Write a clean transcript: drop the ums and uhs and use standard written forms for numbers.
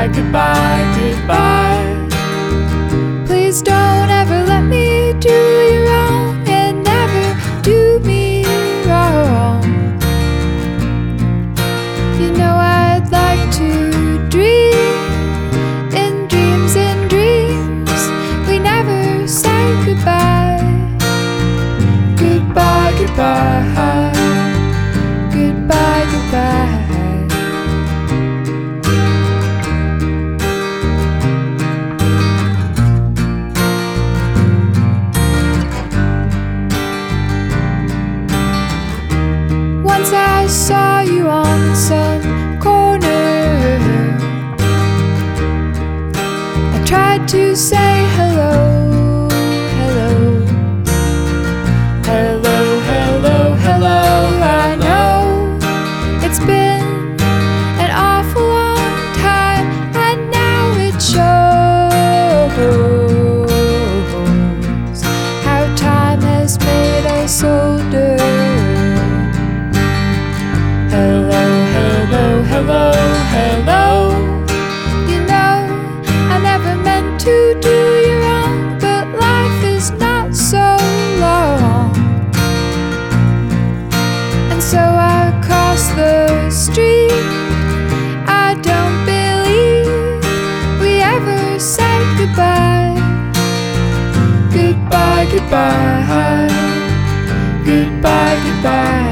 Goodbye, goodbye, goodbye. Please don't ever let me do you wrong, and never do me wrong. You know I'd like to dream in dreams, we never say goodbye. Goodbye, goodbye, goodbye, goodbye. Once I saw you on some corner, I tried to say hello, hello, hello, hello, hello. I know it's been an awful long time, and now it shows how time has made us older. Hello, hello, hello, hello. You know I never meant to do you wrong, but life is not so long. And so I cross the street. I don't believe we ever said goodbye. Goodbye, goodbye, goodbye, goodbye.